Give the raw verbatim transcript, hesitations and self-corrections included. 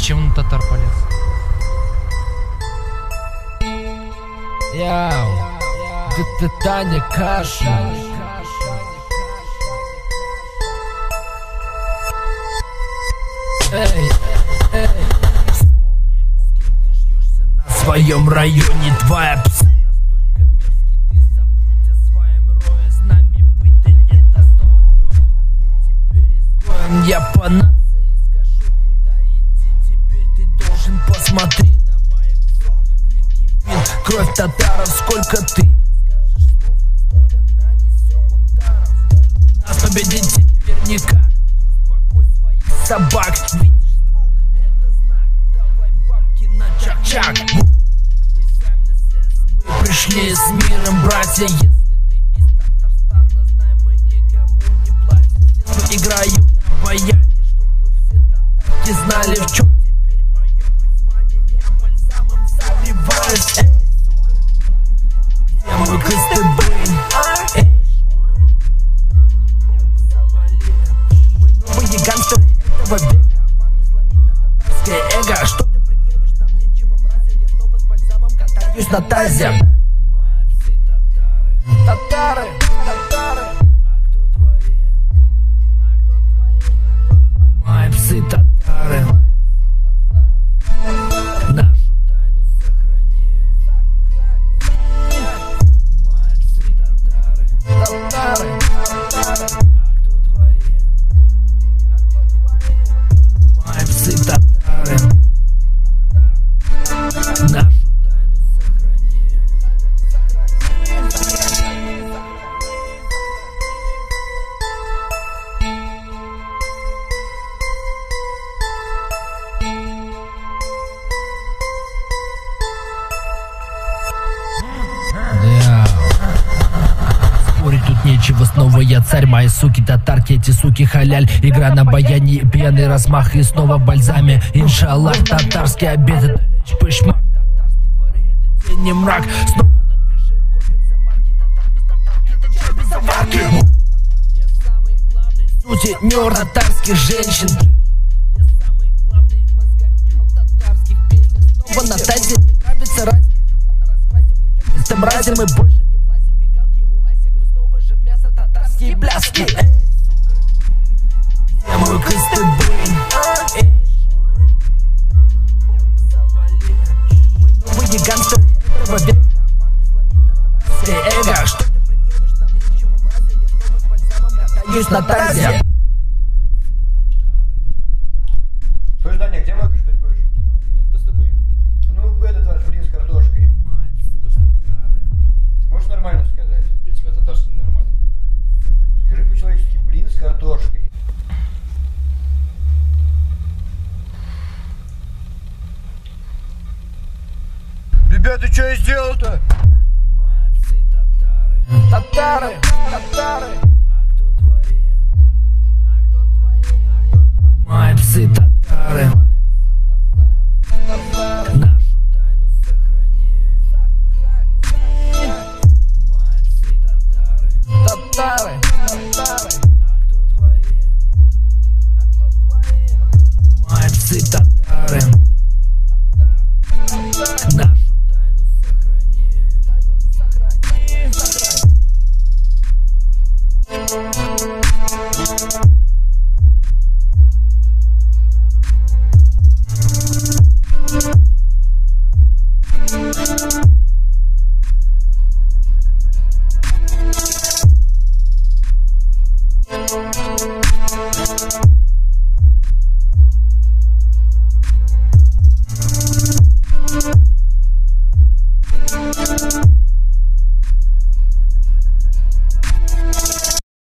Зачем на татар полез? Яу, это Таня Каша. Эй, эй, в своем районе твоя пса настолько мерзкий, ты забудь о своем рое, с нами быть ты не достоин. Будь теперь изгоем, я по нации скажу, куда идти теперь, ты должен посмотри на моих псов, не кипит кровь татаров, сколько ты скажешь слов, столько нанесем ударов, нас победить теперь никак, успокой своих собак, видишь ствол, это знак, давай бабки на чак-чак. Мы пришли с миром, братья, если ты из Татарстана, знай, мы никому не платим. Здесь играю на баяне, чтобы все татарки знали, в чем теперь мое призвание. Я бальзамом согреваюсь. Эй, сука, где мой кыстыбын? Эй, завали. Мы новые гангстеры этого века, вам не сломить на татарское эго. Что ты предъявишь нам, нечего, мразя, я снова с бальзамом катаюсь на тазе. Мои псы татары, татары, татары. А кто твои? А кто твои? Мои псы татары. Нашу тайну сохрани. Мои псы татары, татары, татары. А кто твои? А кто твои? Мои псы татары. Нашу тайну сохрани. Да. Спорить тут нечего, снова я царь, мои суки татарки, эти суки халяль. Игра на баяне, пьяный размах и снова в бальзаме. Иншаллах, татарский обед, это речь пышмак. Татарские дворы, это тень и мрак. Снова на движе копятся марки, татар без татарки, это чай без заварки. Я самый главный сутенер татарских женщин. Я самый главный мозготел татарских песен. Снова на тазе, не нравится разница. С мразем мы больше не влазим, мигалки у асик, мы снова же в мясо, татарские бляски. Эй, где мой кыстыбын? Эй, завали. Мы новые гангстеры этого века, вам не сломить на татарское эго. Что ты предъявишь нам, нечего, мразя, я снова с бальзамом катаюсь на тазе. Слушай, Даня, где мой кыстыбын будешь? Нет, кыстыбы. Ну, этот ваш блин с картошкой. Ты можешь нормально сказать? Для тебя татарский нормально? Скажи по-человечески, блин с картошкой. Ребята, что я сделал-то? Мои псы татары, татары, татары. А кто твои? А кто твои? Мои псы татары. Нашу тайну сохрани. Мои псы татары, татары, татары. А кто твои? А кто твои? Мои псы татары.